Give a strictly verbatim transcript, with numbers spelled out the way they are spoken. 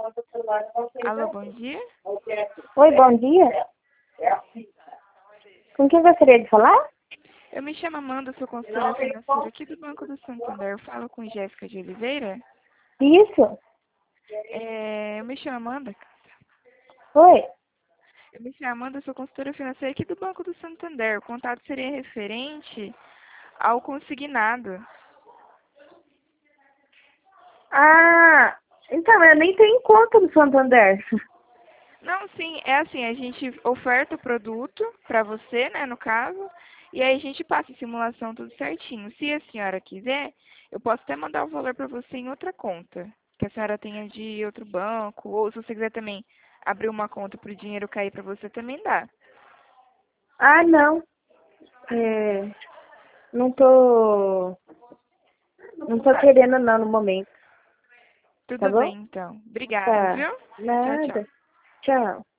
Alô, bom dia. Oi, bom dia. Com quem gostaria de falar? Eu me chamo Amanda, sou consultora financeira aqui do Banco do Santander. Eu falo com Jéssica de Oliveira. Isso? É, eu me chamo Amanda. Oi? Eu me chamo Amanda, sou consultora financeira aqui do Banco do Santander. O contato seria referente ao consignado. Ah, então, eu nem tenho conta no Santander. Não, sim, é assim, a gente oferta o produto para você, né, no caso, e aí a gente passa a simulação tudo certinho. Se a senhora quiser, eu posso até mandar o valor para você em outra conta, que a senhora tenha de outro banco, ou se você quiser também abrir uma conta para o dinheiro cair para você, também dá. Ah, não. É, não tô... Não tô querendo não no momento. Tá Tudo bom? bem, então. Obrigada, Tá. viu? Tchau, tchau. Nada. Tchau.